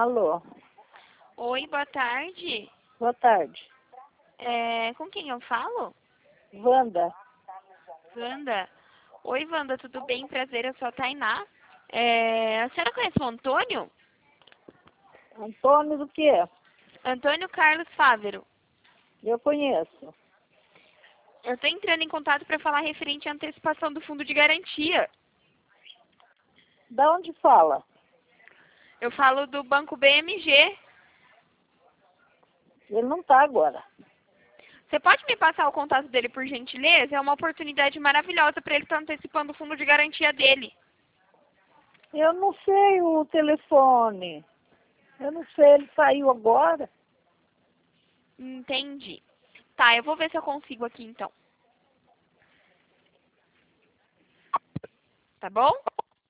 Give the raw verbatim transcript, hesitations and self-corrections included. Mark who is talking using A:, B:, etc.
A: Alô,
B: Oi, boa tarde.
A: boa tarde.
B: É, com quem eu falo?
A: Wanda,
B: Wanda. Oi, Wanda, tudo bem? Prazer, eu sou a Tainá. É, a senhora conhece o Antônio?
A: Antônio do quê?
B: Antônio Carlos Fávero.
A: Eu conheço.
B: Eu estou entrando em contato para falar referente à antecipação do fundo de garantia.
A: Da onde fala?
B: Eu falo do Banco B M G.
A: Ele não está agora.
B: Você pode me passar o contato dele, por gentileza? É uma oportunidade maravilhosa para ele estar antecipando o fundo de garantia dele.
A: Eu não sei o telefone. Eu não sei, ele saiu agora.
B: Entendi. Tá, eu vou ver se eu consigo aqui então. Tá bom?